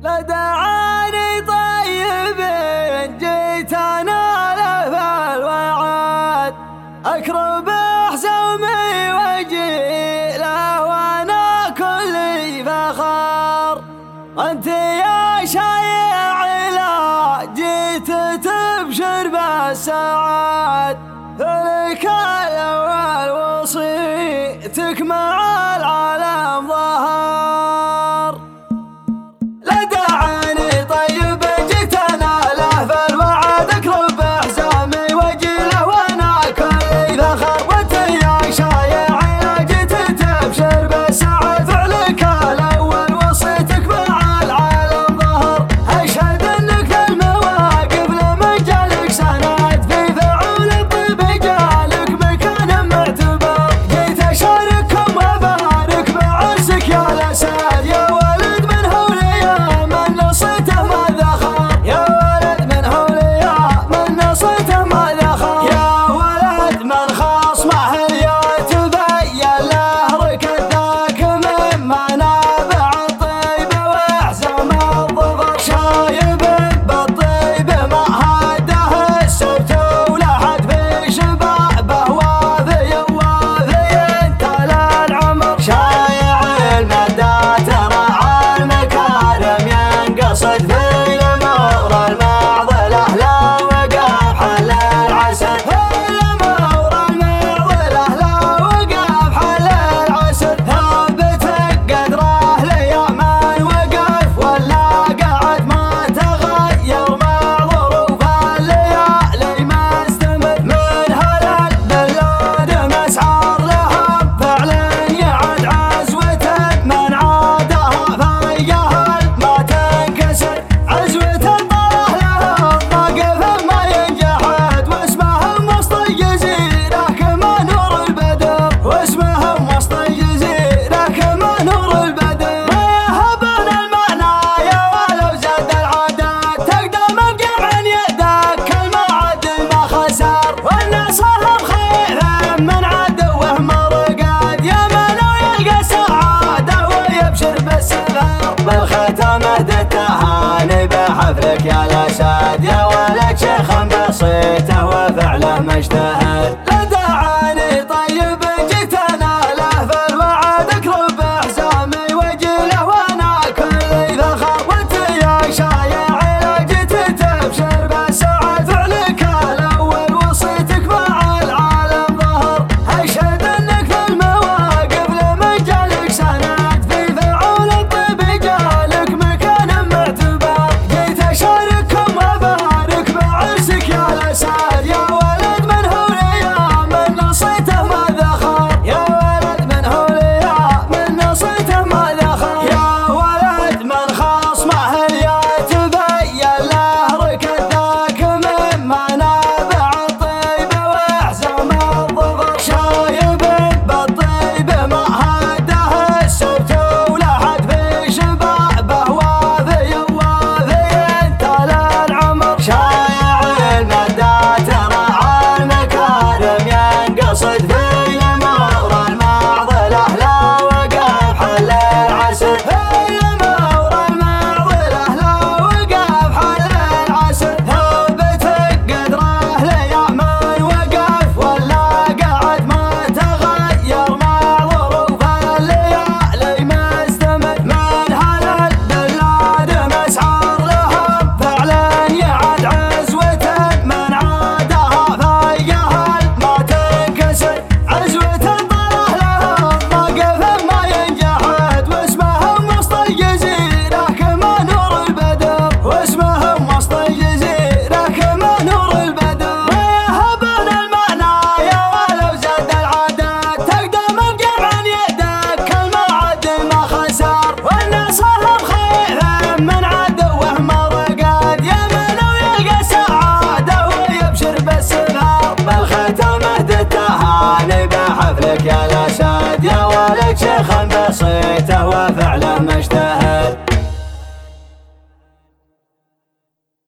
لا دعاني طيب جيت انا له بالوعد اكرب حزامي واجي له وانا كلي فخر. انت يا شايع لا جيت تبشر بالسعاد لك الاول وصيتك مع العالم ظهر. لا دعاني طيب جيت انا له بالوعد اكرب حزامي واجي له وانا كلي فخر. وانت يا شايع لا جيت تبشر بالسعاد فعلك الاول وصيتك مع العالم ظهر. اشهد انك المواقف لمن جالك سند في فعول الطيب جالك مكان معتبر. جيت اشارككم وابارك بعرسك يا الاسد يا ولد من هوليا من نصيته ما ذخر. يا ولد من هوليا من نصيته ما ذخر. يا ولد من خصمه يتبين له ركد ذاك من منابع الطيب واحزام الظفر. شايب بالطيب ما هده السبت ولحد في شبابه وافي وافي تلا العمر. شايع المدى ترى المكارم ينقصد في الامور المعضله لا وقف حل العسل. الامور المعضله لا وقف حل العسل. ثبتك قدره ليامن وقف ولا قعد ما تغير مع ظروف الليالي ما استمر. من هلال بلاد مسعار لهم فعلا يعد عزوة من عادها فيهل ما تنكسر. عزوة الطرح لهم موقف ما ينجحد واسمهم وسط الجزيرة كما نور البدر. واسمهم وسط الجزيرة كما نور البدر. ما يهبون المعنى ولو زاد العادات تقدم بجمع يدك المعد ما خسر. والنصهم خير من عدوه مرقد يمن ويلقى سعادة ويبشر بالسفر. بالختام اهدى التهاني بحفلك يا الاسد يا ولد شيخ بسيطه وفعله مجتهد. لا دعاني طيب جيت انا له بالوعد اكرب حزامي واجي له وانا كلي فخر. وانت يا شايع لا جيت تبشر بالسعاد فعلك الاول وصيتك مع العالم ظهر. اشهد انك في المواقف لمن جالك سند في فعول الطيب جالك مكان معتبر. جيت اشارككم وابارك بعرسك يا الاسد يا ولد من هوليا من نصيته ما ذخر. يا ولد من هوليا من نصيته ما ذخر. يا ولد من خصمه يتبين له ركد ذاك من منابع الطيب واحزام الظفر. شايب بالطيب ما هده السبت ولحد في شبابه وافي وافي تلا العمر. شايع المدى ترى المكارم ينقصد في الامور المعضله لا وقف حل العسل. الامور المعضله لا وقف حل العسل. ثبتك قدره ليامن وقف ولا قعد ما تغير مع ظروف الليالي ما استمر. من هلال بلاد مسعار لهم فعلا يعد عزوة من عادها فيهل ما تنكسر. عزوة الطرح لهم موقف ما ينجحد واسمهم وسط الجزيرة كما نور البدر. واسمهم وسط الجزيرة كما نور البدر. ما يهبون المعنى ولو زاد العادات تقدم بجمع يدك المعد ما خسر. والنصهم خير من عدوه مرقد يمن ويلقى سعادة ويبشر بالسفر. بالختام اهدى التهاني بحفلك يا الاسد يا ولد شيخ